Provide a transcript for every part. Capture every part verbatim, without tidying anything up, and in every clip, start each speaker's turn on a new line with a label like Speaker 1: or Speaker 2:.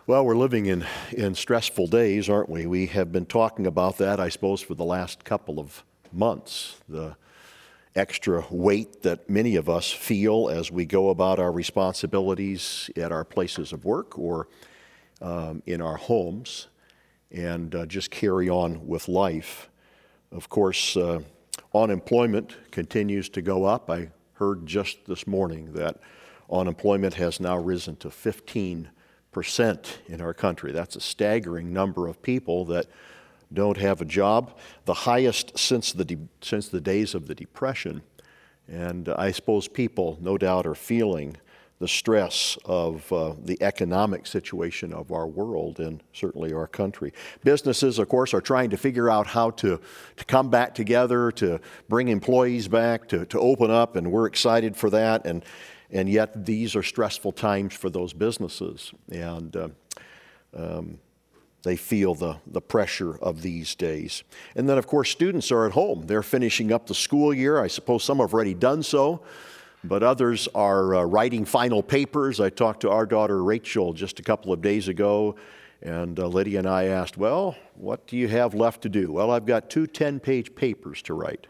Speaker 1: Well, we're living in, in stressful days, aren't we? We have been talking about that, I suppose, for the last couple of months. The extra weight that many of us feel as we go about our responsibilities at our places of work or um, in our homes and uh, just carry on with life. Of course, uh, unemployment continues to go up. I heard just this morning that unemployment has now risen to fifteen percent in our country. That's a staggering number of people that don't have a job, the highest since the de- since the days of the Depression. And I suppose people, no doubt, are feeling the stress of uh, the economic situation of our world and certainly our country. Businesses, of course, are trying to figure out how to, to come back together, to bring employees back, to, to open up, and we're excited for that. And And yet these are stressful times for those businesses, and uh, um, they feel the, the pressure of these days. And then, of course, students are at home. They're finishing up the school year. I suppose some have already done so, but others are uh, writing final papers. I talked to our daughter Rachel just a couple of days ago, and uh, Lydia and I asked, well, what do you have left to do? Well, I've got two ten-page papers to write.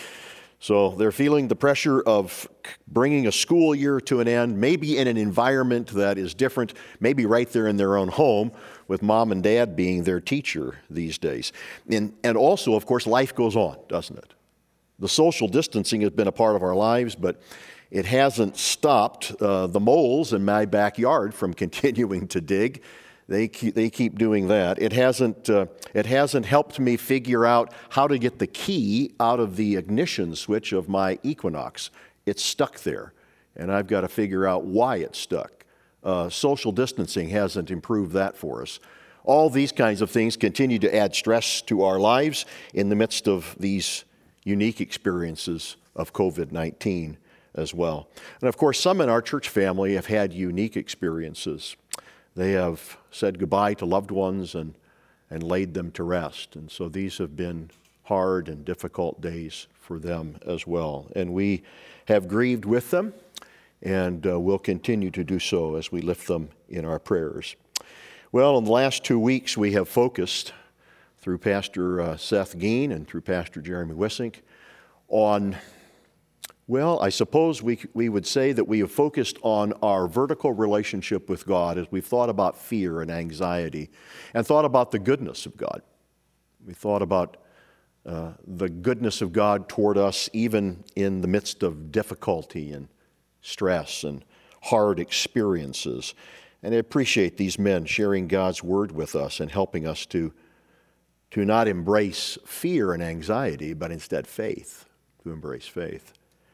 Speaker 1: So they're feeling the pressure of bringing a school year to an end, maybe in an environment that is different, maybe right there in their own home, with mom and dad being their teacher these days. And, and also, of course, life goes on, doesn't it? The social distancing has been a part of our lives, but it hasn't stopped uh, the moles in my backyard from continuing to dig. They keep, they keep doing that. It hasn't, uh, it hasn't helped me figure out how to get the key out of the ignition switch of my Equinox. It's stuck there, and I've got to figure out why it's stuck. Uh, social distancing hasn't improved that for us. All these kinds of things continue to add stress to our lives in the midst of these unique experiences of covid nineteen as well. And of course, some in our church family have had unique experiences. They have said goodbye to loved ones and, and laid them to rest. And so these have been hard and difficult days for them as well. And we have grieved with them, and uh, will continue to do so as we lift them in our prayers. Well, in the last two weeks, we have focused through Pastor uh, Seth Geen and through Pastor Jeremy Wissink on Well, I suppose we we would say that we have focused on our vertical relationship with God as we've thought about fear and anxiety and thought about the goodness of God. We thought about uh, the goodness of God toward us even in the midst of difficulty and stress and hard experiences. And I appreciate these men sharing God's word with us and helping us to, to not embrace fear and anxiety, but instead faith, to embrace faith.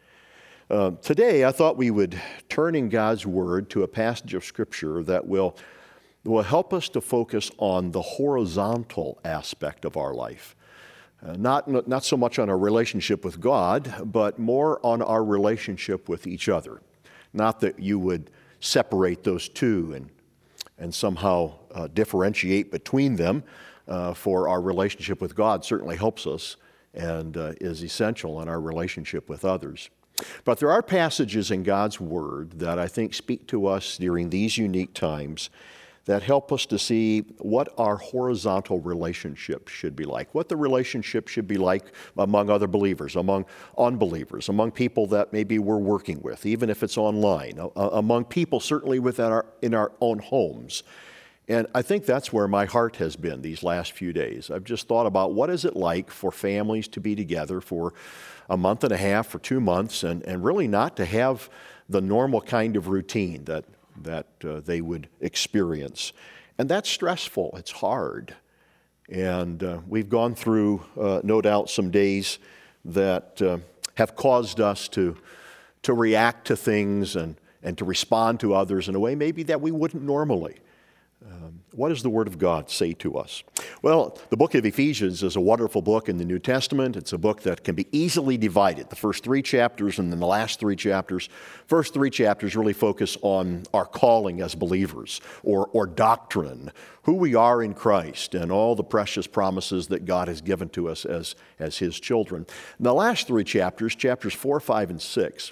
Speaker 1: Uh, today, I thought we would turn in God's Word to a passage of Scripture that will, will help us to focus on the horizontal aspect of our life. Uh, not, not so much on our relationship with God, but more on our relationship with each other. Not that you would separate those two and, and somehow uh, differentiate between them, uh, for our relationship with God certainly helps us and uh, is essential in our relationship with others. But there are passages in God's Word that I think speak to us during these unique times that help us to see what our horizontal relationship should be like, what the relationship should be like among other believers, among unbelievers, among people that maybe we're working with, even if it's online, uh, among people certainly within our, in our own homes. And I think that's where my heart has been these last few days. I've just thought about what is it like for families to be together for a month and a half or two months and, and really not to have the normal kind of routine that, that uh, they would experience. And that's stressful. It's hard. And uh, we've gone through, uh, no doubt, some days that uh, have caused us to, to react to things and, and to respond to others in a way maybe that we wouldn't normally. Um, what does the Word of God say to us? Well, the book of Ephesians is a wonderful book in the New Testament. It's a book that can be easily divided. The first three chapters and then the last three chapters. First three chapters really focus on our calling as believers or, or doctrine, who we are in Christ, and all the precious promises that God has given to us as, as His children. And the last three chapters, chapters four, five, and six,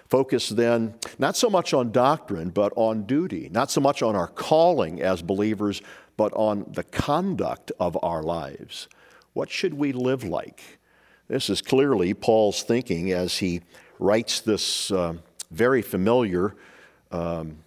Speaker 1: Focus then not so much on doctrine, but on duty. Not so much on our calling as believers, but on the conduct of our lives. What should we live like? This is clearly Paul's thinking as he writes this uh, very familiar um,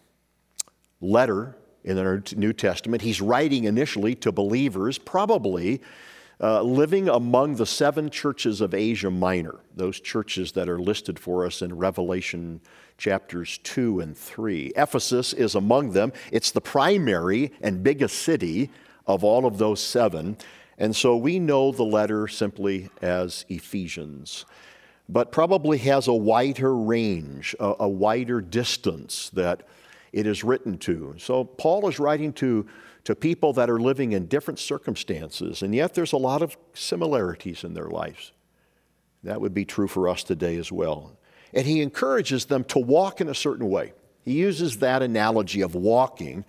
Speaker 1: letter in the New Testament. He's writing initially to believers, probably uh, living among the seven churches of Asia Minor, those churches that are listed for us in Revelation chapters two and three. Ephesus is among them. It's the primary and biggest city of all of those seven. And so we know the letter simply as Ephesians, but probably has a wider range, a, a wider distance that it is written to. So Paul is writing to, to people that are living in different circumstances, and yet there's a lot of similarities in their lives. That would be true for us today as well. And he encourages them to walk in a certain way. He uses that analogy of walking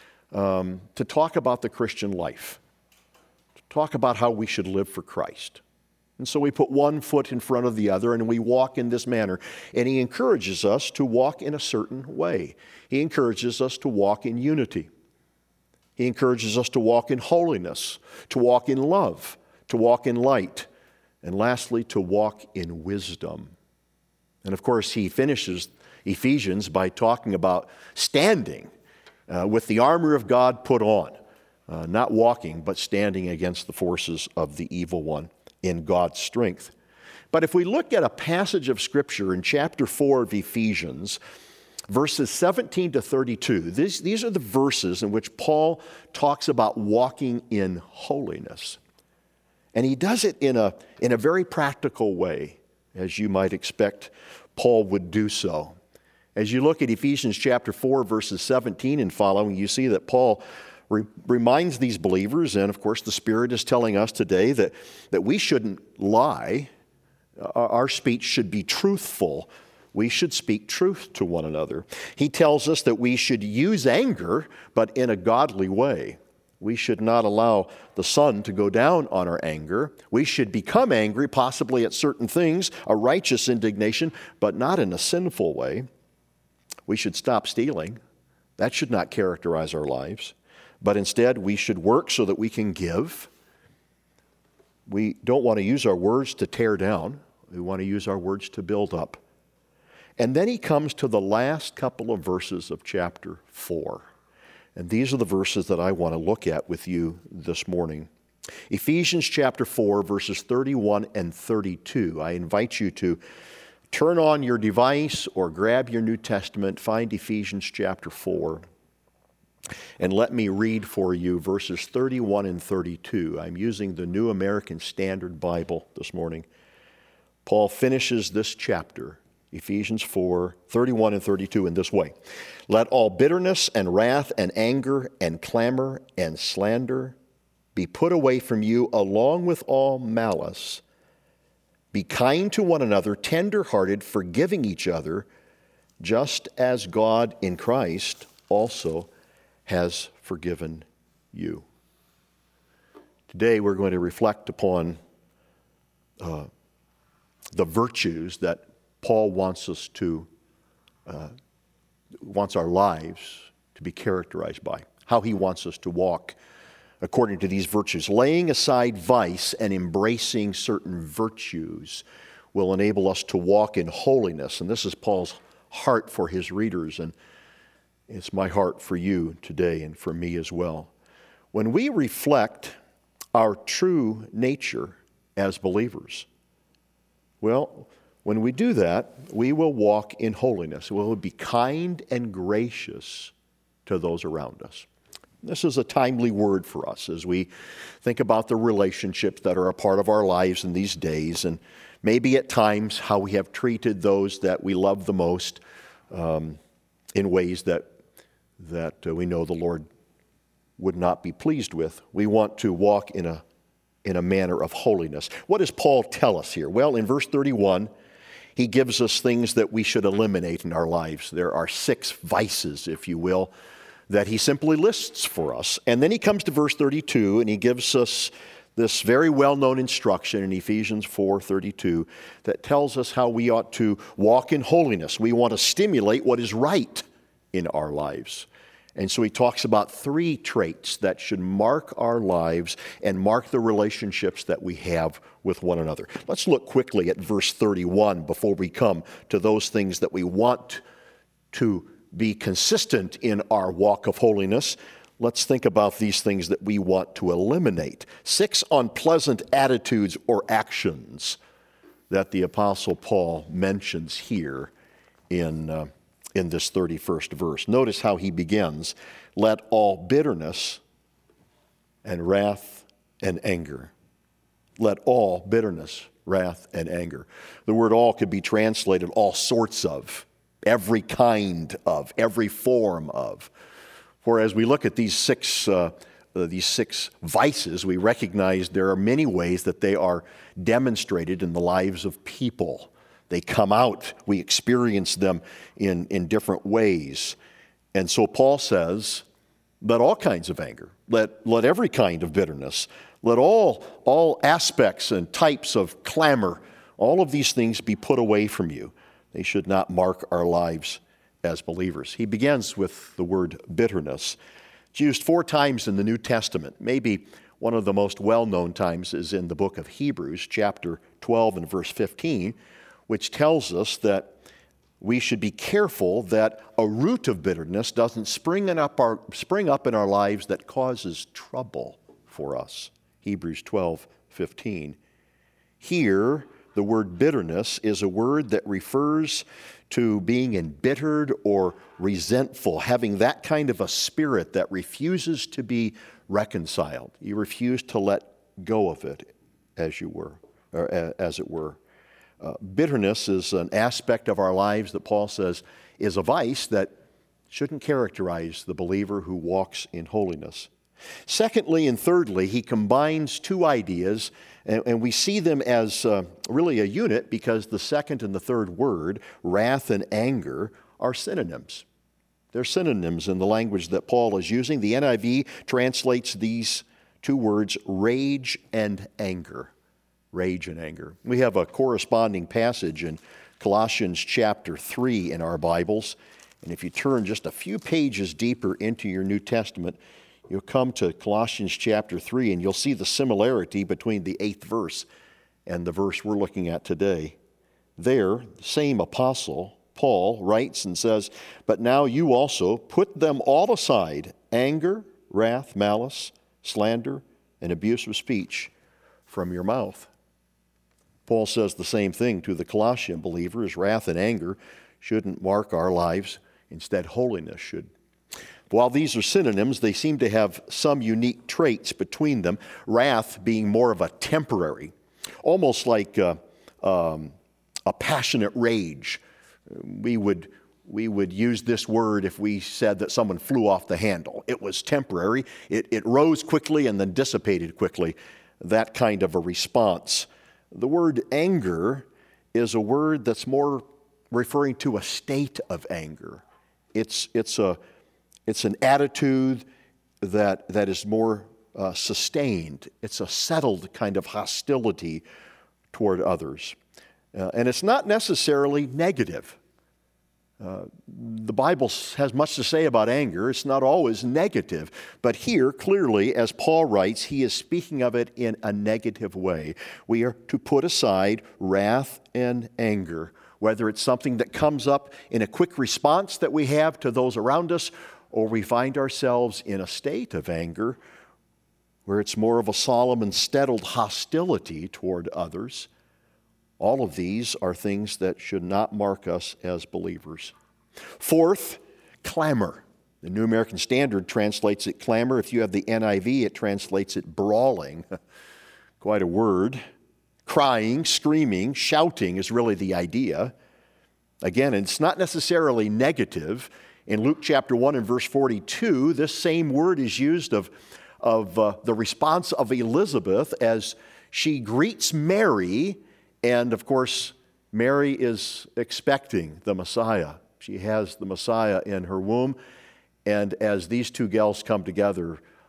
Speaker 1: um, to talk about the Christian life, to talk about how we should live for Christ. And so we put one foot in front of the other and we walk in this manner. And he encourages us to walk in a certain way. He encourages us to walk in unity. He encourages us to walk in holiness, to walk in love, to walk in light, and lastly, to walk in wisdom. And of course, he finishes Ephesians by talking about standing uh, with the armor of God put on, uh, not walking, but standing against the forces of the evil one in God's strength. But if we look at a passage of Scripture in chapter four of Ephesians, verses seventeen to thirty-two, these, these are the verses in which Paul talks about walking in holiness. And he does it in a, in a very practical way, as you might expect Paul would do so. As you look at Ephesians chapter four, verses seventeen and following, you see that Paul re- reminds these believers, and of course the Spirit is telling us today that, that we shouldn't lie. Our, our speech should be truthful. We should speak truth to one another. He tells us that we should use anger, but in a godly way. We should not allow the sun to go down on our anger. We should become angry, possibly at certain things, a righteous indignation, but not in a sinful way. We should stop stealing. That should not characterize our lives. But instead, we should work so that we can give. We don't want to use our words to tear down. We want to use our words to build up. And then he comes to the last couple of verses of chapter four. And these are the verses that I want to look at with you this morning. Ephesians chapter four, verses thirty-one and thirty-two. I invite you to turn on your device or grab your New Testament, find Ephesians chapter four, and let me read for you verses thirty-one and thirty-two. I'm using the New American Standard Bible this morning. Paul finishes this chapter, Ephesians four, thirty-one and thirty-two, in this way. Let all bitterness and wrath and anger and clamor and slander be put away from you, along with all malice. Be kind to one another, tender-hearted, forgiving each other, just as God in Christ also has forgiven you. Today we're going to reflect upon uh, the virtues that Paul wants us to, uh, wants our lives to be characterized by, how he wants us to walk according to these virtues. Laying aside vice and embracing certain virtues will enable us to walk in holiness. And this is Paul's heart for his readers, and it's my heart for you today and for me as well. When we reflect our true nature as believers, well, when we do that, we will walk in holiness. We will be kind and gracious to those around us. This is a timely word for us as we think about the relationships that are a part of our lives in these days, and maybe at times how we have treated those that we love the most um, in ways that, that uh, we know the Lord would not be pleased with. We want to walk in a, in a manner of holiness. What does Paul tell us here? Well, in verse thirty-one, he gives us things that we should eliminate in our lives. There are six vices, if you will, that he simply lists for us. And then he comes to verse thirty-two, and he gives us this very well-known instruction in Ephesians four thirty-two that tells us how we ought to walk in holiness. We want to stimulate what is right in our lives. And so he talks about three traits that should mark our lives and mark the relationships that we have with one another. Let's look quickly at verse thirty-one before we come to those things that we want to be consistent in our walk of holiness. Let's think about these things that we want to eliminate. Six unpleasant attitudes or actions that the Apostle Paul mentions here in, uh, in this thirty-first verse. Notice how he begins. Let all bitterness and wrath and anger. Let all bitterness, wrath, and anger. The word all could be translated all sorts of, every kind of, every form of. For as we look at these six, uh, uh, these six vices, we recognize there are many ways that they are demonstrated in the lives of people. They come out, we experience them in, in different ways. And so Paul says, let all kinds of anger, let, let every kind of bitterness, let all, all aspects and types of clamor, all of these things be put away from you. They should not mark our lives as believers. He begins with the word bitterness. It's used four times in the New Testament. Maybe one of the most well-known times is in the book of Hebrews, chapter twelve and verse fifteen, which tells us that we should be careful that a root of bitterness doesn't spring up, our, spring up in our lives that causes trouble for us. Hebrews twelve fifteen. Here, the word bitterness is a word that refers to being embittered or resentful, having that kind of a spirit that refuses to be reconciled. You refuse to let go of it, as you were, or as it were. Uh, bitterness is an aspect of our lives that Paul says is a vice that shouldn't characterize the believer who walks in holiness. Secondly and thirdly, he combines two ideas, and, and we see them as uh, really a unit because the second and the third word, wrath and anger, are synonyms. They're synonyms in the language that Paul is using. The N I V translates these two words, rage and anger. Rage and anger. We have a corresponding passage in Colossians chapter three in our Bibles, and if you turn just a few pages deeper into your New Testament, you'll come to Colossians chapter three, and you'll see the similarity between the eighth verse and the verse we're looking at today. There, the same apostle, Paul, writes and says, "But now you also put them all aside, anger, wrath, malice, slander, and abusive speech from your mouth." Paul says the same thing to the Colossian believers. Wrath and anger shouldn't mark our lives. Instead, holiness should. While these are synonyms, they seem to have some unique traits between them. Wrath being more of a temporary, almost like a, um, a passionate rage. We would, we would use this word if we said that someone flew off the handle. It was temporary. It, it rose quickly and then dissipated quickly. That kind of a response. The word anger is a word that's more referring to a state of anger. It's, it's, a, it's an attitude that, that is more uh, sustained. It's a settled kind of hostility toward others. Uh, and it's not necessarily negative. Uh, the Bible has much to say about anger. It's not always negative. But here, clearly, as Paul writes, he is speaking of it in a negative way. We are to put aside wrath and anger, whether it's something that comes up in a quick response that we have to those around us, or we find ourselves in a state of anger where it's more of a solemn and settled hostility toward others. All of these are things that should not mark us as believers. Fourth, clamor. The New American Standard translates it clamor. If you have the N I V, it translates it brawling. Quite a word. Crying, screaming, shouting is really the idea. Again, it's not necessarily negative. In Luke chapter one and verse forty-two, this same word is used of, of uh, the response of Elizabeth as she greets Mary. And, of course, Mary is expecting the Messiah. She has the Messiah in her womb. And as these two gals come together,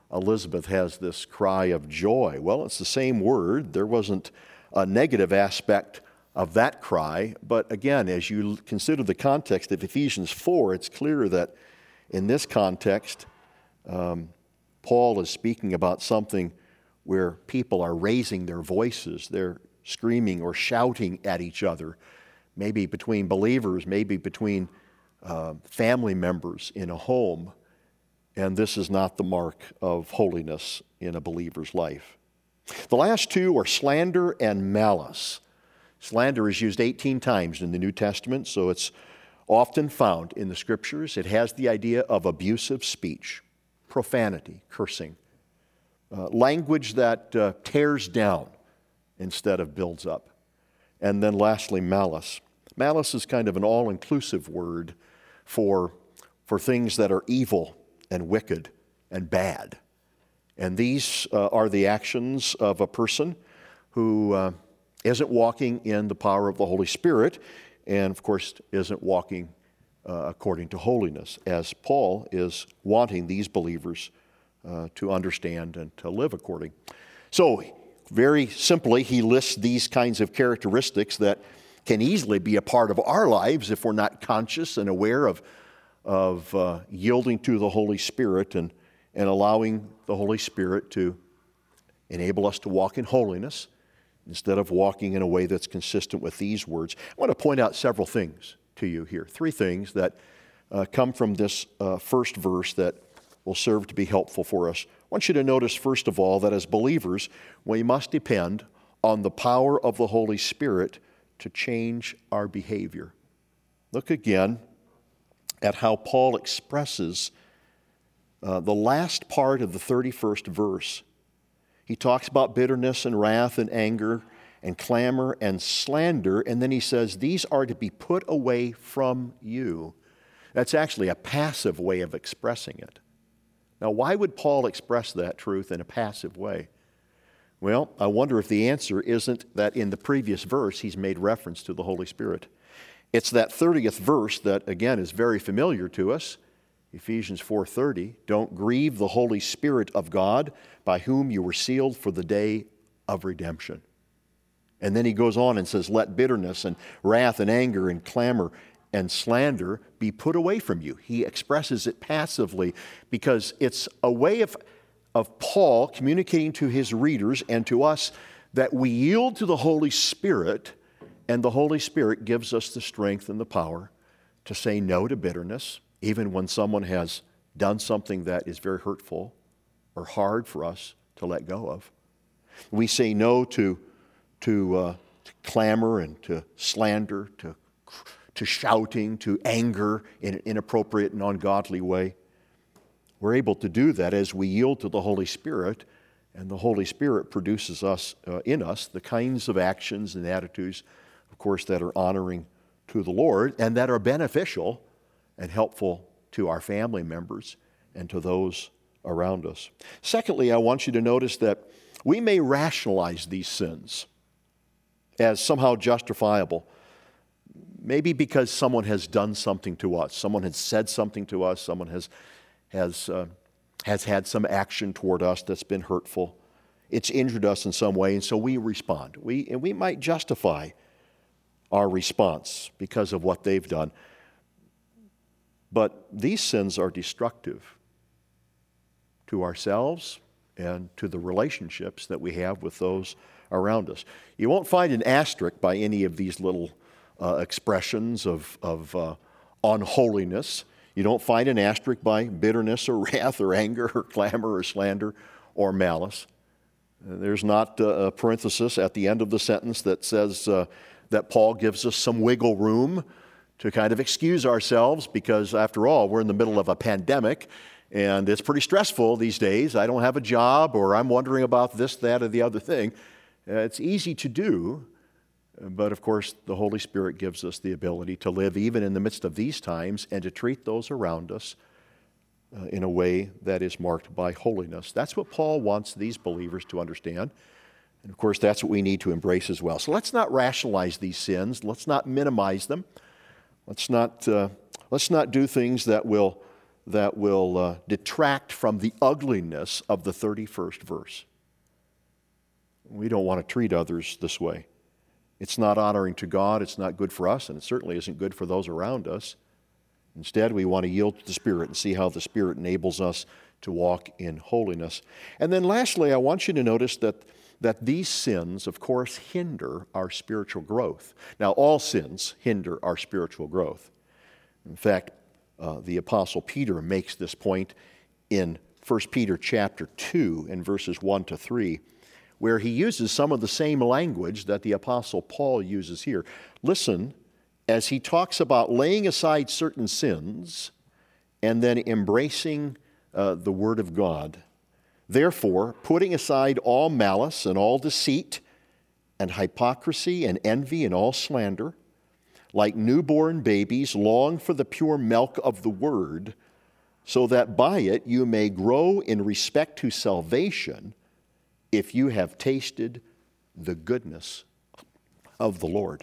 Speaker 1: Elizabeth has this cry of joy. Well, it's the same word. There wasn't a negative aspect of that cry. But again, as you consider the context of Ephesians four, it's clear that in this context, um, Paul is speaking about something where people are raising their voices. They're screaming or shouting at each other, maybe between believers, maybe between uh, family members in a home. And this is not the mark of holiness in a believer's life. The last two are slander and malice. Slander is used eighteen times in the New Testament, so it's often found in the Scriptures. It has the idea of abusive speech, profanity, cursing, uh, language that uh, tears down instead of builds up. And then lastly, malice. Malice is kind of an all-inclusive word for, for things that are evil and wicked and bad. And these uh, are the actions of a person who uh, isn't walking in the power of the Holy Spirit and, of course, isn't walking uh, according to holiness, as Paul is wanting these believers uh, to understand and to live according. So, very simply, he lists these kinds of characteristics that can easily be a part of our lives if we're not conscious and aware of, of uh, yielding to the Holy Spirit and, and allowing the Holy Spirit to enable us to walk in holiness instead of walking in a way that's consistent with these words. I want to point out several things to you here, three things that uh, come from this uh, first verse that will serve to be helpful for us. I want you to notice, first of all, that as believers, we must depend on the power of the Holy Spirit to change our behavior. Look again at how Paul expresses uh, the last part of the thirty-first verse. He talks about bitterness and wrath and anger and clamor and slander, and then he says, these are to be put away from you. That's actually a passive way of expressing it. Now, why would Paul express that truth in a passive way? Well, I wonder if the answer isn't that in the previous verse he's made reference to the Holy Spirit. It's that thirtieth verse that, again, is very familiar to us, Ephesians four thirty. Don't grieve the Holy Spirit of God, by whom you were sealed for the day of redemption. And then he goes on and says, let bitterness and wrath and anger and clamor and slander be put away from you. He expresses it passively because it's a way of, of Paul communicating to his readers and to us that we yield to the Holy Spirit, and the Holy Spirit gives us the strength and the power to say no to bitterness, even when someone has done something that is very hurtful or hard for us to let go of. We say no to, to, uh, to clamor and to slander, to to shouting, to anger in an inappropriate and ungodly way. We're able to do that as we yield to the Holy Spirit, and the Holy Spirit produces us uh, in us the kinds of actions and attitudes, of course, that are honoring to the Lord and that are beneficial and helpful to our family members and to those around us. Secondly, I want you to notice that we may rationalize these sins as somehow justifiable. Maybe because someone has done something to us, someone has said something to us, someone has, has, uh, has had some action toward us that's been hurtful. It's injured us in some way, and so we respond. We, and we might justify our response because of what they've done. But these sins are destructive to ourselves and to the relationships that we have with those around us. You won't find an asterisk by any of these little Uh, expressions of, of uh, unholiness. You don't find an asterisk by bitterness or wrath or anger or clamor or slander or malice. Uh, there's not uh, a parenthesis at the end of the sentence that says uh, that Paul gives us some wiggle room to kind of excuse ourselves because, after all, we're in the middle of a pandemic and it's pretty stressful these days. I don't have a job, or I'm wondering about this, that, or the other thing. Uh, it's easy to do. But, of course, the Holy Spirit gives us the ability to live even in the midst of these times and to treat those around us uh, in a way that is marked by holiness. That's what Paul wants these believers to understand. And, of course, that's what we need to embrace as well. So let's not rationalize these sins. Let's not minimize them. Let's not, uh, let's not do things that will, that will uh, detract from the ugliness of the thirty-first verse. We don't want to treat others this way. It's not honoring to God, it's not good for us, and it certainly isn't good for those around us. Instead, we want to yield to the Spirit and see how the Spirit enables us to walk in holiness. And then lastly, I want you to notice that, that these sins, of course, hinder our spiritual growth. Now, all sins hinder our spiritual growth. In fact, uh, the Apostle Peter makes this point in First Peter chapter two and verses one to three, where he uses some of the same language that the Apostle Paul uses here. Listen, as he talks about laying aside certain sins and then embracing uh, the Word of God. Therefore, putting aside all malice and all deceit and hypocrisy and envy and all slander, like newborn babies, long for the pure milk of the Word, so that by it you may grow in respect to salvation, if you have tasted the goodness of the Lord.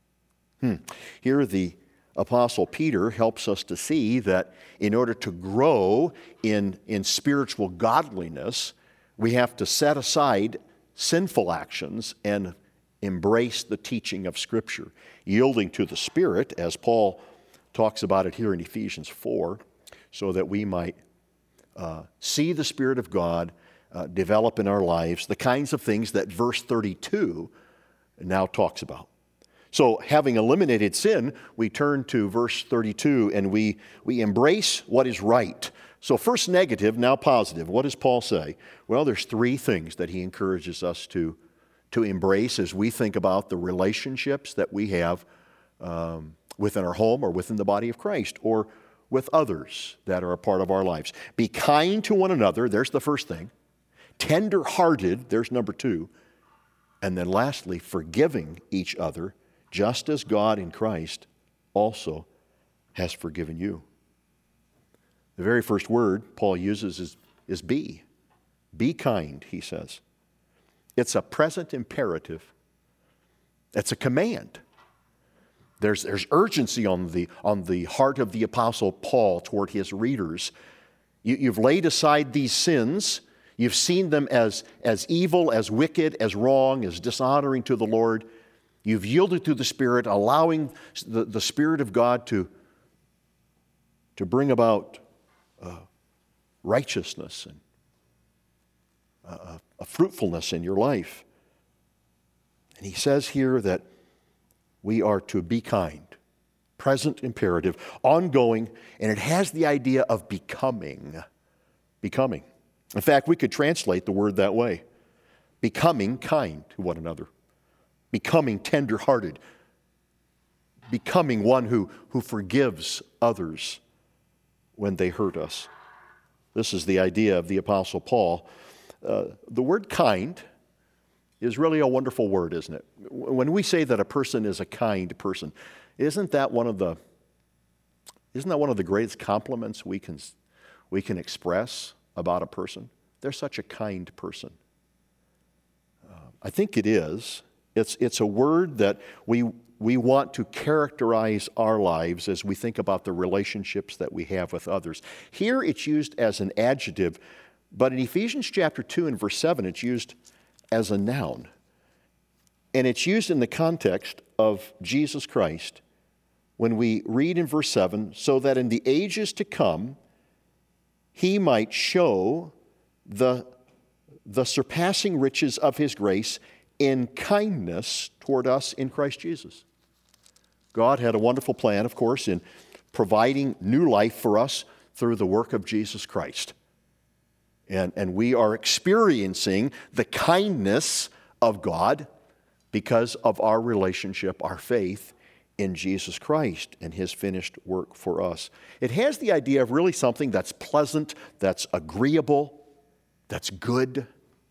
Speaker 1: Hmm. Here the Apostle Peter helps us to see that in order to grow in, in spiritual godliness, we have to set aside sinful actions and embrace the teaching of Scripture, yielding to the Spirit, as Paul talks about it here in Ephesians four, so that we might uh, see the Spirit of God Uh, develop in our lives the kinds of things that verse thirty-two now talks about. So having eliminated sin, we turn to verse thirty-two and we, we embrace what is right. So first negative, now positive. What does Paul say? Well, there's three things that he encourages us to, to embrace as we think about the relationships that we have um, within our home or within the body of Christ or with others that are a part of our lives. Be kind to one another, there's the first thing. Tender-hearted, there's number two. And then lastly, forgiving each other, just as God in Christ also has forgiven you. The very first word Paul uses is, is be. Be kind, he says. It's a present imperative. It's a command. There's, there's urgency on the, on the heart of the Apostle Paul toward his readers. You, you've laid aside these sins. You've seen them as, as evil, as wicked, as wrong, as dishonoring to the Lord. You've yielded to the Spirit, allowing the, the Spirit of God to, to bring about uh, righteousness and uh, a fruitfulness in your life. And he says here that we are to be kind, present imperative, ongoing, and it has the idea of becoming. Becoming. In fact, we could translate the word that way. Becoming kind to one another. Becoming tender-hearted. Becoming one who, who forgives others when they hurt us. This is the idea of the Apostle Paul. Uh, the word kind is really a wonderful word, isn't it? When we say that a person is a kind person, isn't that one of the, isn't that one of the greatest compliments we can, we can express about a person? They're such a kind person. Uh, I think it is. It's, it's a word that we, we want to characterize our lives as we think about the relationships that we have with others. Here it's used as an adjective, but in Ephesians chapter two and verse seven, it's used as a noun. And it's used in the context of Jesus Christ when we read in verse seven, so that in the ages to come, he might show the, the surpassing riches of his grace in kindness toward us in Christ Jesus. God had a wonderful plan, of course, in providing new life for us through the work of Jesus Christ. And, and we are experiencing the kindness of God because of our relationship, our faith in Jesus Christ and his finished work for us. It has the idea of really something that's pleasant, that's agreeable, that's good.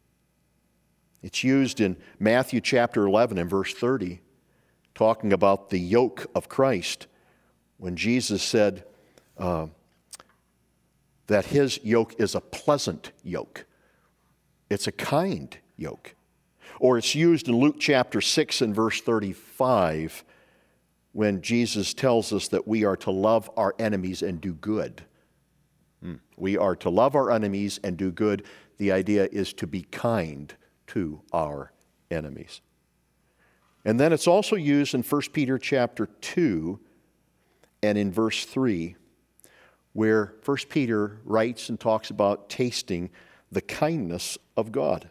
Speaker 1: It's used in Matthew chapter eleven and verse thirty, talking about the yoke of Christ, when Jesus said uh, that his yoke is a pleasant yoke. It's a kind yoke. Or it's used in Luke chapter six and verse thirty-five, when Jesus tells us that we are to love our enemies and do good We are to love our enemies and do good. The idea is to be kind to our enemies. And then it's also used in First Peter chapter two and in verse three, where First Peter writes and talks about tasting the kindness of God.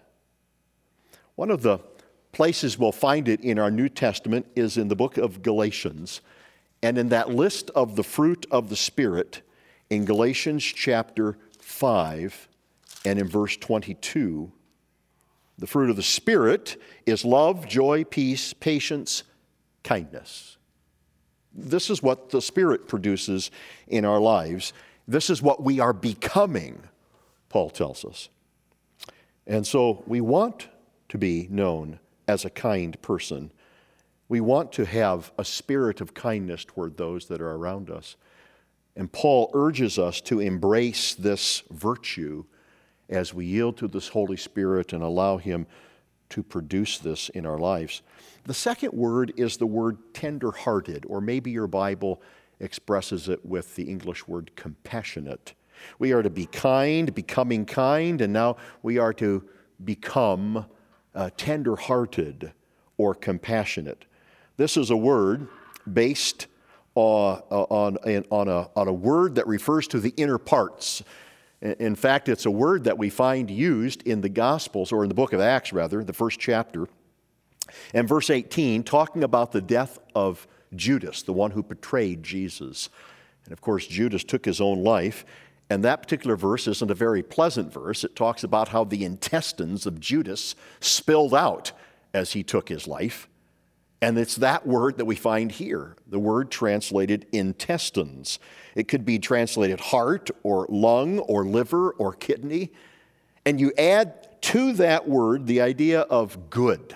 Speaker 1: One of the places we'll find it in our New Testament is in the book of Galatians. And in that list of the fruit of the Spirit, in Galatians chapter five and in verse twenty-two, the fruit of the Spirit is love, joy, peace, patience, kindness. This is what the Spirit produces in our lives. This is what we are becoming, Paul tells us. And so we want to be known as a kind person. We want to have a spirit of kindness toward those that are around us. And Paul urges us to embrace this virtue as we yield to this Holy Spirit and allow Him to produce this in our lives. The second word is the word tender-hearted, or maybe your Bible expresses it with the English word compassionate. We are to be kind, becoming kind, and now we are to become uh, tender-hearted or compassionate. This is a word based on, on, on, a, on a word that refers to the inner parts. In fact, it's a word that we find used in the Gospels, or in the book of Acts, rather, the first chapter. And verse eighteen, talking about the death of Judas, the one who betrayed Jesus. And of course, Judas took his own life. And that particular verse isn't a very pleasant verse. It talks about how the intestines of Judas spilled out as he took his life. And it's that word that we find here, the word translated intestines. It could be translated heart or lung or liver or kidney. And you add to that word the idea of good.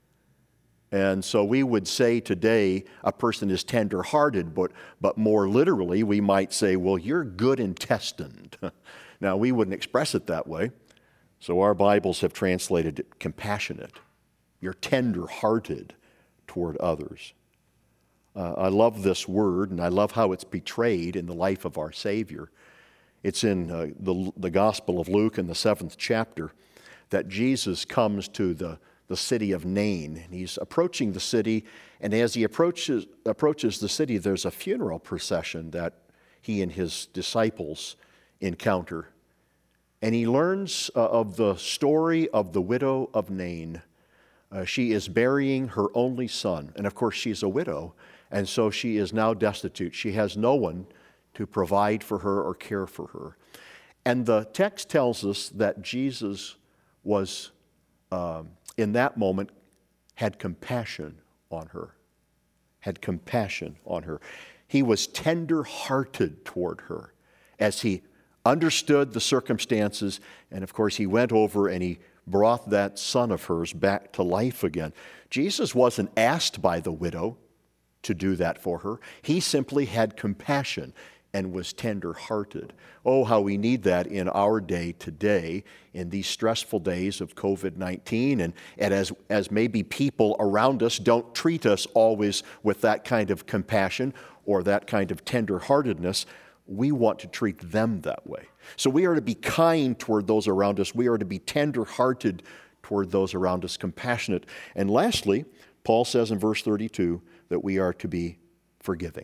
Speaker 1: And so we would say today a person is tender-hearted, but, but more literally we might say, well, you're good-intestined. Now, we wouldn't express it that way. So our Bibles have translated it compassionate. You're tender-hearted toward others. Uh, I love this word, and I love how it's portrayed in the life of our Savior. It's in uh, the, the Gospel of Luke in the seventh chapter that Jesus comes to the, the city of Nain. And he's approaching the city, and as he approaches, approaches the city, there's a funeral procession that he and his disciples encounter. And he learns uh, of the story of the widow of Nain. Uh, she is burying her only son. And of course, she's a widow, and so she is now destitute. She has no one to provide for her or care for her. And the text tells us that Jesus was, um, in that moment, had compassion on her. Had compassion on her. He was tender-hearted toward her as he understood the circumstances. And of course, he went over and he brought that son of hers back to life again. Jesus wasn't asked by the widow to do that for her. He simply had compassion and was tender-hearted. Oh, how we need that in our day today, in these stressful days of covid nineteen, and, and as, as maybe people around us don't treat us always with that kind of compassion or that kind of tender-heartedness, we want to treat them that way. So we are to be kind toward those around us. We are to be tender-hearted toward those around us, compassionate. And lastly, Paul says in verse thirty-two that we are to be forgiving.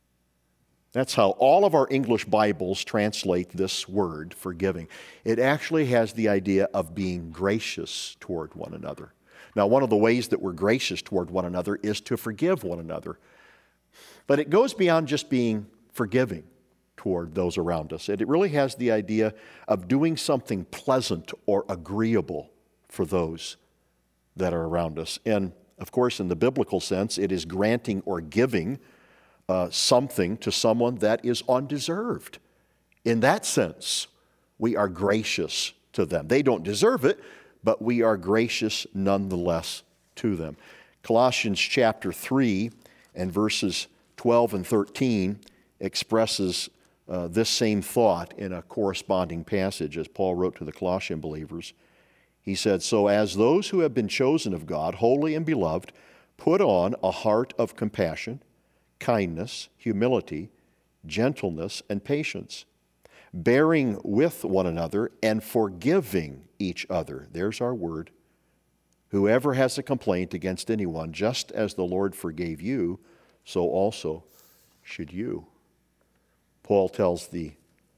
Speaker 1: That's how all of our English Bibles translate this word, forgiving. It actually has the idea of being gracious toward one another. Now, one of the ways that we're gracious toward one another is to forgive one another. But it goes beyond just being forgiving toward those around us. It really has the idea of doing something pleasant or agreeable for those that are around us. And, of course, in the biblical sense, it is granting or giving uh, something to someone that is undeserved. In that sense, we are gracious to them. They don't deserve it, but we are gracious nonetheless to them. Colossians chapter three and verses twelve and thirteen expresses Uh, this same thought in a corresponding passage as Paul wrote to the Colossian believers. He said, "So as those who have been chosen of God, holy and beloved, put on a heart of compassion, kindness, humility, gentleness, and patience. bearing with one another and forgiving each other. There's our word. Whoever has a complaint against anyone, just as the Lord forgave you, so also should you. Paul tells the,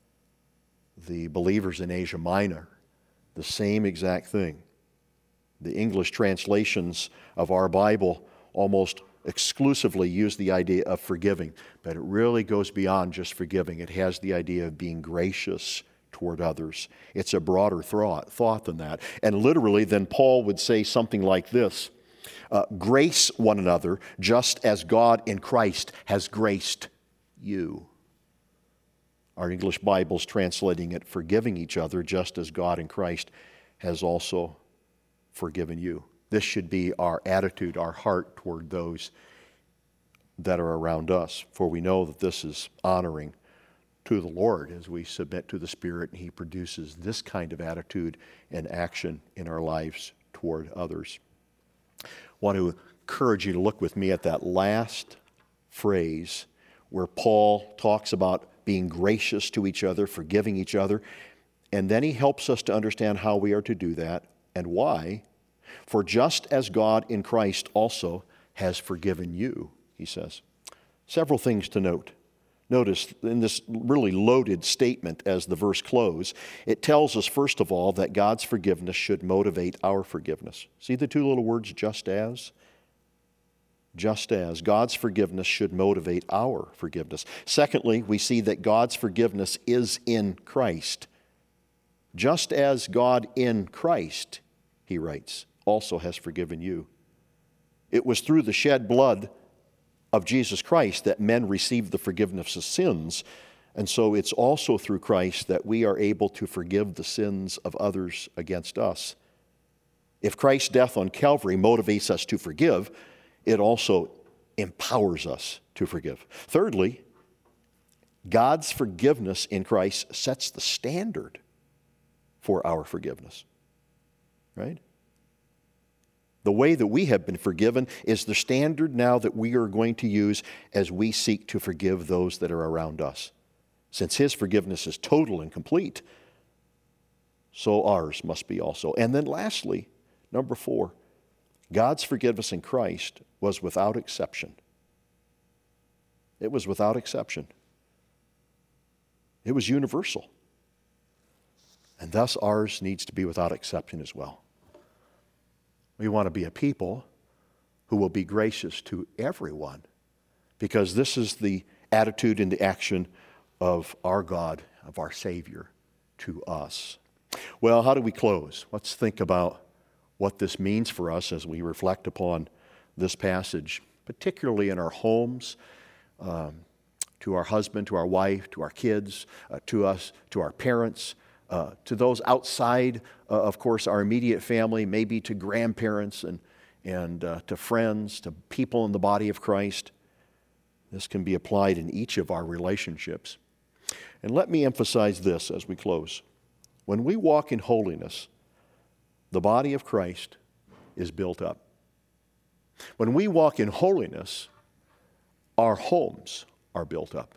Speaker 1: the believers in Asia Minor the same exact thing. The English translations of our Bible almost exclusively use the idea of forgiving, but it really goes beyond just forgiving. It has the idea of being gracious toward others. It's a broader thought, thought than that. And literally, then Paul would say something like this, uh, grace one another just as God in Christ has graced you. Our English Bible's translating it, forgiving each other just as God in Christ has also forgiven you. This should be our attitude, our heart toward those that are around us, for we know that this is honoring to the Lord as we submit to the Spirit and He produces this kind of attitude and action in our lives toward others. I want to encourage you to look with me at that last phrase where Paul talks about being gracious to each other, forgiving each other, and then he helps us to understand how we are to do that and why. For just as God in Christ also has forgiven you, he says. Several things to note. Notice in this really loaded statement as the verse closes, it tells us, first of all, that God's forgiveness should motivate our forgiveness. See the two little words, just as? Just as. God's forgiveness should motivate our forgiveness. Secondly, we see that God's forgiveness is in Christ. Just as God in Christ, he writes, also has forgiven you. It was through the shed blood of Jesus Christ that men received the forgiveness of sins, and so it's also through Christ that we are able to forgive the sins of others against us. If Christ's death on Calvary motivates us to forgive, it also empowers us to forgive. Thirdly, God's forgiveness in Christ sets the standard for our forgiveness, right? The way that we have been forgiven is the standard now that we are going to use as we seek to forgive those that are around us. Since His forgiveness is total and complete, so ours must be also. And then lastly, number four, God's forgiveness in Christ was without exception. It was without exception. It was universal. And thus ours needs to be without exception as well. We want to be a people who will be gracious to everyone, because this is the attitude and the action of our God, of our Savior to us. Well, how do we close? Let's think about what this means for us as we reflect upon this passage, particularly in our homes, um, to our husband, to our wife, to our kids, uh, to us, to our parents, Uh, to those outside, uh, of course, our immediate family, maybe to grandparents and, and uh, to friends, to people in the body of Christ. This can be applied in each of our relationships. And let me emphasize this as we close. When we walk in holiness, the body of Christ is built up. When we walk in holiness, our homes are built up.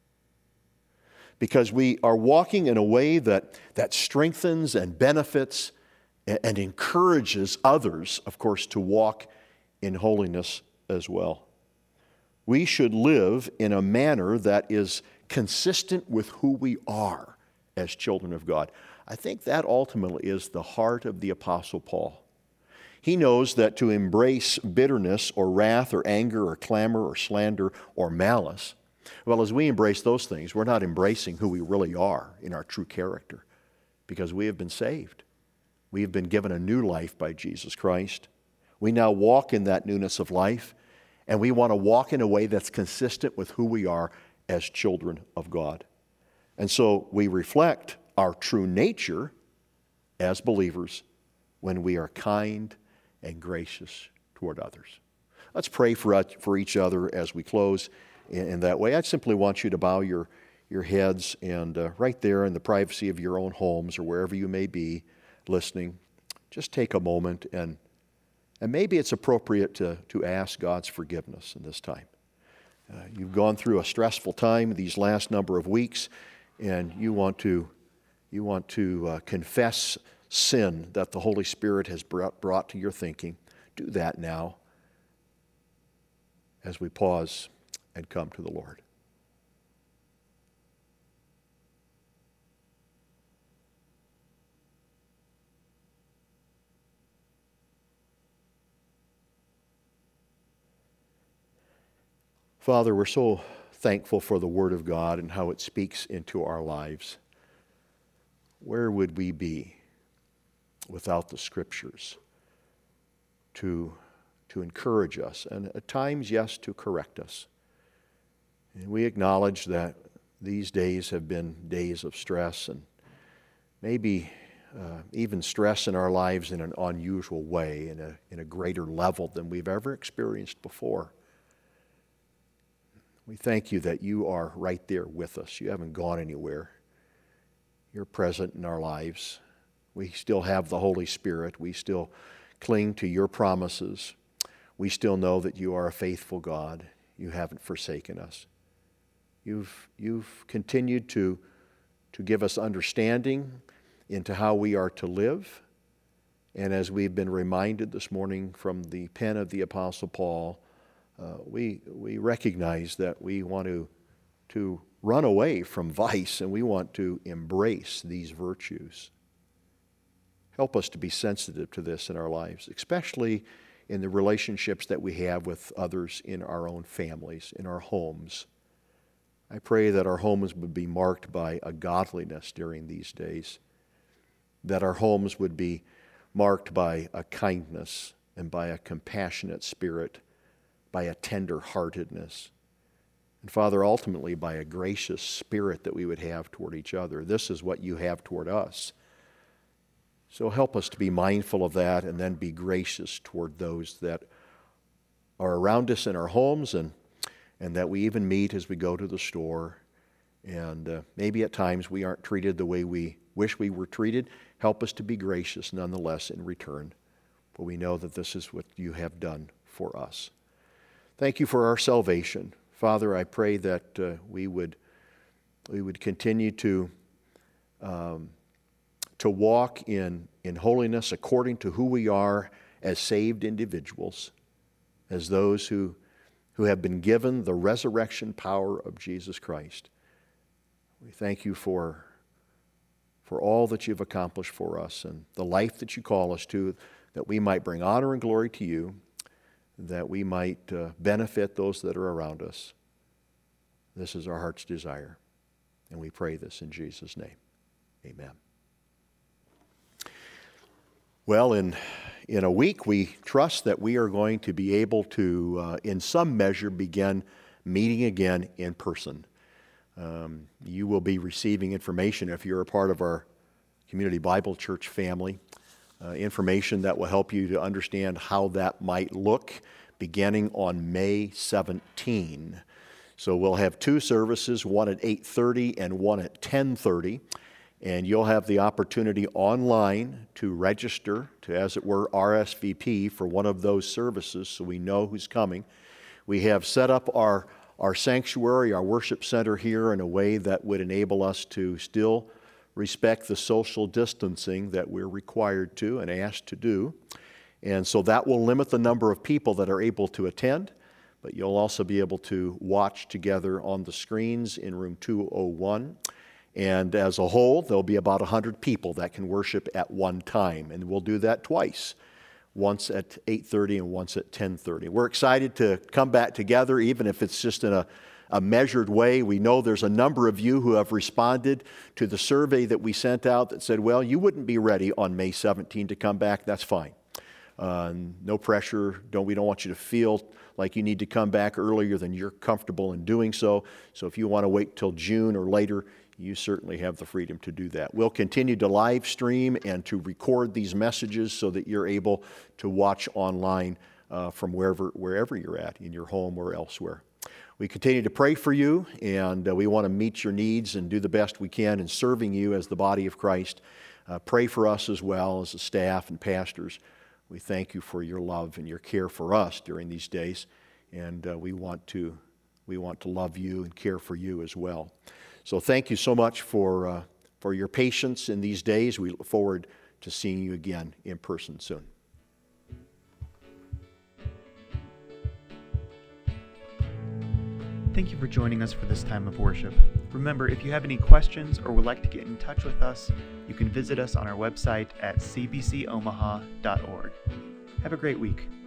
Speaker 1: Because we are walking in a way that, that strengthens and benefits and, and encourages others, of course, to walk in holiness as well. We should live in a manner that is consistent with who we are as children of God. I think that ultimately is the heart of the Apostle Paul. He knows that to embrace bitterness or wrath or anger or clamor or slander or malice, well, as we embrace those things, we're not embracing who we really are in our true character, because we have been saved. We have been given a new life by Jesus Christ. We now walk in that newness of life, and we want to walk in a way that's consistent with who we are as children of God. And so we reflect our true nature as believers when we are kind and gracious toward others. Let's pray for, for each other as we close in, in that way. I simply want you to bow your, your heads and uh, right there in the privacy of your own homes or wherever you may be listening, just take a moment and, and maybe it's appropriate to, to ask God's forgiveness in this time. Uh, you've gone through a stressful time these last number of weeks, and you want to, you want to uh, confess sin that the Holy Spirit has brought, brought to your thinking, do that now as we pause and come to the Lord. Father, we're so thankful for the Word of God and how it speaks into our lives. Where would we be without the Scriptures to, to encourage us and at times, yes, to correct us? And we acknowledge that these days have been days of stress and maybe uh, even stress in our lives in an unusual way, in a, in a greater level than we've ever experienced before. We thank you that you are right there with us. You haven't gone anywhere. You're present in our lives. We still have the Holy Spirit. We still cling to your promises. We still know that you are a faithful God. You haven't forsaken us. You've, you've continued to, to give us understanding into how we are to live. And as we've been reminded this morning from the pen of the Apostle Paul, Uh, we, we recognize that we want to, to run away from vice and we want to embrace these virtues. Help us to be sensitive to this in our lives, especially in the relationships that we have with others in our own families, in our homes. I pray that our homes would be marked by a godliness during these days, that our homes would be marked by a kindness and by a compassionate spirit, by a tender-heartedness, and Father, ultimately by a gracious spirit that we would have toward each other. This is what you have toward us. So help us to be mindful of that and then be gracious toward those that are around us in our homes and, and that we even meet as we go to the store. And uh, maybe at times we aren't treated the way we wish we were treated. Help us to be gracious nonetheless in return, for we know that this is what you have done for us. Thank you for our salvation. Father, I pray that uh, we would we would continue to um, to walk in, in holiness according to who we are as saved individuals, as those who, who have been given the resurrection power of Jesus Christ. We thank you for, for all that you've accomplished for us and the life that you call us to, that we might bring honor and glory to you, that we might uh, benefit those that are around us. This is our heart's desire, and we pray this in Jesus' name. Amen. Well, in, in a week, we trust that we are going to be able to, uh, in some measure, begin meeting again in person. Um, you will be receiving information if you're a part of our Community Bible Church family. Uh, information that will help you to understand how that might look beginning on May seventeenth. So we'll have two services, one at eight thirty and one at ten thirty. And you'll have the opportunity online to register to, as it were, R S V P for one of those services so we know who's coming. We have set up our, our sanctuary, our worship center here in a way that would enable us to still respect the social distancing that we're required to and asked to do. And so that will limit the number of people that are able to attend, but you'll also be able to watch together on the screens in room two oh one. And as a whole, there'll be about one hundred people that can worship at one time, and we'll do that twice, once at eight thirty and once at ten thirty. We're excited to come back together, even if it's just in a a measured way. We know there's a number of you who have responded to the survey that we sent out that said, well, you wouldn't be ready on May seventeenth to come back. That's fine. Uh, no pressure. Don't, we don't want you to feel like you need to come back earlier than you're comfortable in doing so. So if you want to wait till June or later, you certainly have the freedom to do that. We'll continue to live stream and to record these messages so that you're able to watch online uh, from wherever, wherever you're at, in your home or elsewhere. We continue to pray for you, and uh, we want to meet your needs and do the best we can in serving you as the body of Christ. Uh, pray for us as well as the staff and pastors. We thank you for your love and your care for us during these days, and uh, we want to we want to love you and care for you as well. So thank you so much for, uh, for your patience in these days. We look forward to seeing you again in person soon.
Speaker 2: Thank you for joining us for this time of worship. Remember, if you have any questions or would like to get in touch with us, you can visit us on our website at c b c omaha dot org. Have a great week.